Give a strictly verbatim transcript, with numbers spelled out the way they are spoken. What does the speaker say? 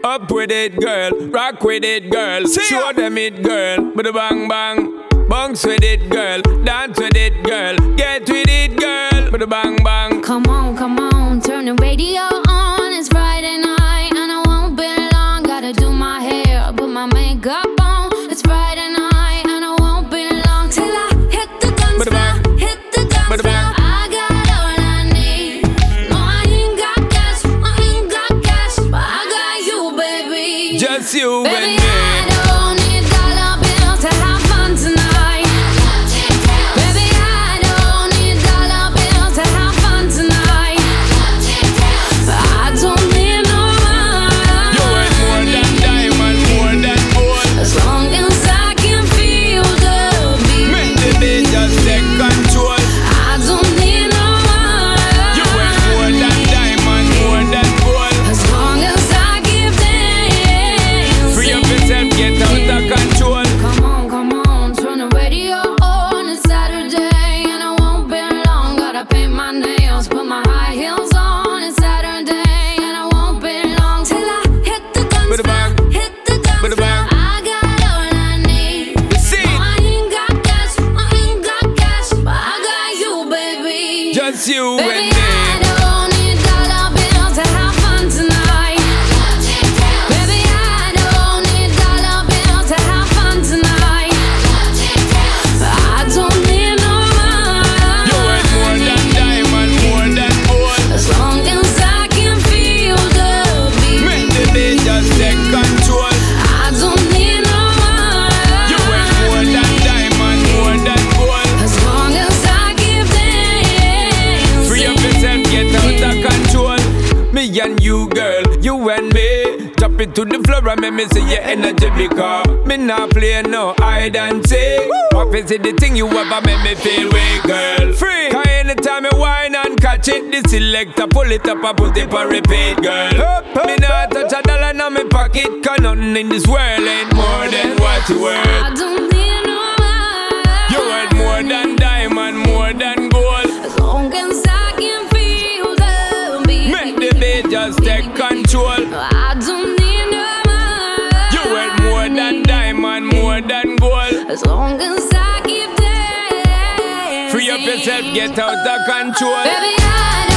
Up with it, girl. Rock with it, girl. Show them it, girl. With a bang bang. Bounce with it, girl. Dance with it, girl. Get with it, girl. With a bang bang. Come on, come on. Turn the radio on. It's Friday night and I won't be long. Gotta do my hair, put my makeup on. It's Friday night and I won't be long till I hit the guns now. Hit the guns now. I got all I need. No, I ain't got cash. I ain't got cash, but I got you, baby. Just you baby, and me. I don't need dollar bills to have fun tonight. Just you baby, and me. I don't need dollar bills to have fun tonight. Baby, I don't need dollar bills to have fun tonight. I don't need no money. You want more than diamond, more than gold. As long as I can feel the beat. Make the beat just take control. I don't need no money. You want more than diamond, more than gold. As long as I give them. Free up yourself, get out of control. Me and you, girl, you and me. Drop it to the floor and make me see your energy because me not play no hide and seek. What is it the thing you ever make me feel way, girl? Free. Cause anytime you whine and catch it, the selector pull it up and put it on repeat, girl. Up, up, me not touch a dollar in my pocket cause nothing in this world ain't more than what you worth. I don't need no money. You worth more than diamond, more than gold. As long as I can feel the beat. Make the beat just take control. I don't need no money. You worth more than diamond, more than gold. As long as I keep dancing. Free up yourself, get out of control. Baby, I